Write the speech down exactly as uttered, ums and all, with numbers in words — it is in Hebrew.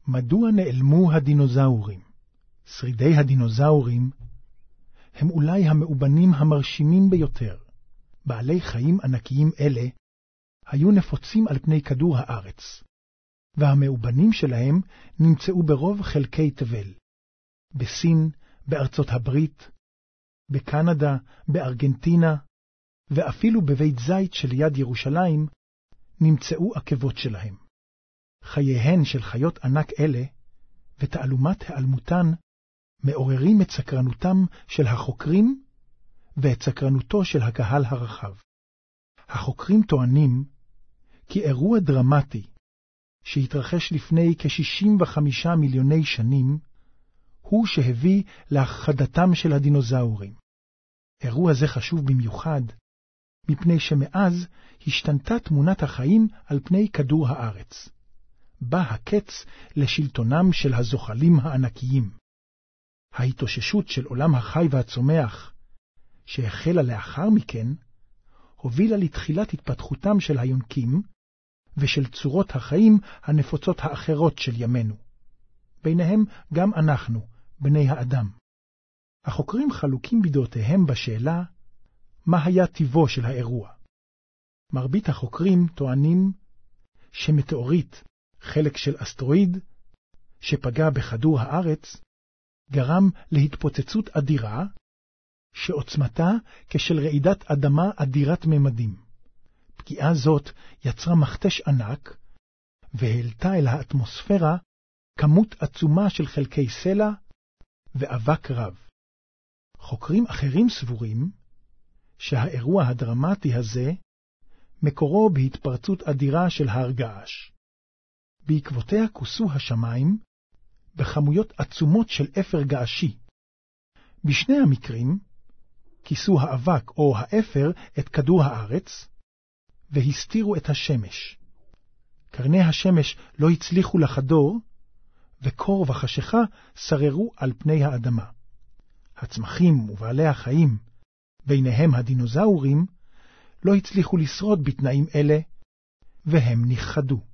מדוע נעלמו הדינוזאורים? שרידי הדינוזאורים הם אולי המאובנים המרשימים ביותר. בעלי חיים ענקיים אלה היו נפוצים על פני כדור הארץ, והמאובנים שלהם נמצאו ברוב חלקי תבל. בסין, בארצות הברית, בקנדה, בארגנטינה, ואפילו בבית זית שליד ירושלים נמצאו עקבות שלהם. חייהן של חיות ענק אלה ותעלומת העלמותן מעוררים את סקרנותם של החוקרים ואת סקרנותו של הקהל הרחב. החוקרים טוענים כי אירוע דרמטי שהתרחש לפני כ-שישים וחמישה מיליוני שנים הוא שהביא להכחדתם של הדינוזאורים. אירוע זה חשוב במיוחד מפני שמאז השתנתה תמונת החיים על פני כדור הארץ. בא הקץ לשלטונם של הזוחלים הענקיים. ההתאוששות של עולם החי והצומח, שהחלה לאחר מכן, הובילה לתחילת התפתחותם של היונקים ושל צורות החיים הנפוצות האחרות של ימינו. ביניהם גם אנחנו, בני האדם. החוקרים חלוקים בדעותיהם בשאלה מה היה טיבו של האירוע. מרבית החוקרים טוענים שמטאוריט, חלק של אסטרואיד, שפגע בכדור הארץ, גרם להתפוצצות אדירה, שעוצמתה כשל רעידת אדמה אדירת ממדים. פגיעה זאת יצרה מכתש ענק, והעלתה אל האטמוספירה כמות עצומה של חלקי סלע ואבק רב. חוקרים אחרים סבורים שהאירוע הדרמטי הזה מקורו בהתפרצות אדירה של הר געש. בעקבותיה כוסו השמיים בכמויות עצומות של אפר געשי. בשני המקרים כיסו האבק או האפר את כדור הארץ והסתירו את השמש. קרני השמש לא הצליחו לחדור, וקור וחשיכה שררו על פני האדמה. הצמחים ובעלי החיים, ביניהם הדינוזאורים, לא הצליחו לשרוד בתנאים אלה, והם נכחדו.